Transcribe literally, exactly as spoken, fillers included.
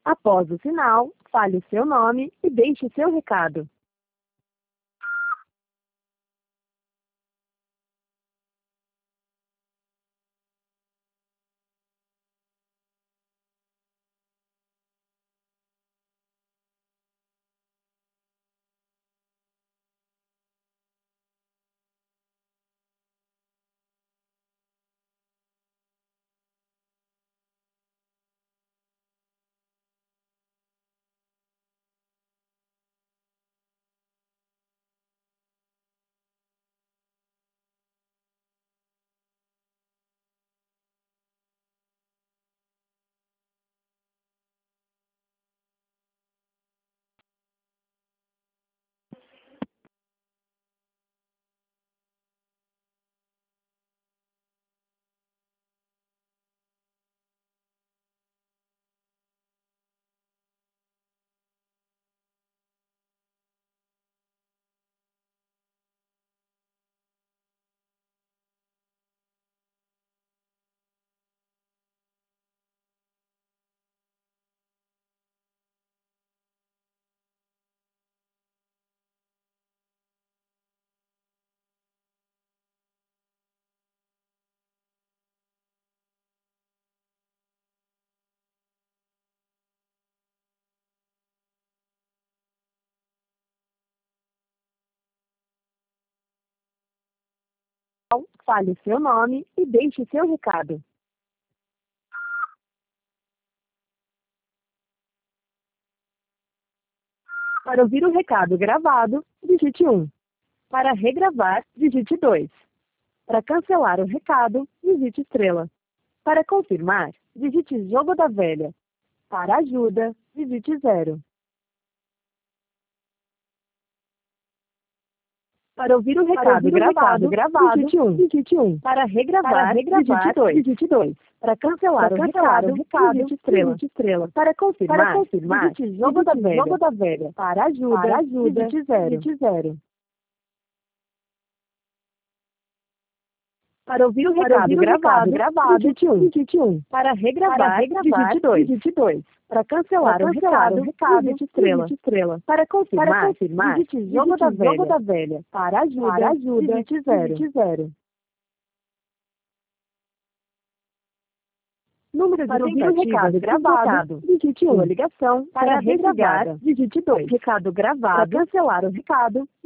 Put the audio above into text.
Após o sinal, fale o seu nome e deixe o seu recado. Fale o seu nome e deixe o seu recado. Para ouvir o recado gravado, digite um. Para regravar, digite dois. Para cancelar o recado, digite estrela. Para confirmar, digite jogo da velha. Para ajuda, digite zero. Para ouvir o recado, ouvir gravado, o recado gravado, digite um. Digite um. Para regravar, Para regravar digite dois. Digite dois. Para cancelar, Para cancelar o, recado, o recado, digite estrela. Digite estrela. Para confirmar, Para confirmar digite jogo, digite da velha. jogo da velha. Para ajuda, Para ajuda digite zero. Digite zero. Para ouvir o recado, ouvir o gravado, recado gravado, digite um. Digite um. Para regravar, Para regravar digite dois. Digite dois. Para cancelar, Para cancelar o, recado, o recado, digite estrela. Digite estrela. Para confirmar, Para confirmar digite jogo, digite da, velha. jogo da velha. Para ajuda, Para ajuda digite zero. Digite zero. Número de para ouvir o recado gravado, digite um. Ligação para regravar, digite dois. Recado gravado, para cancelar o recado,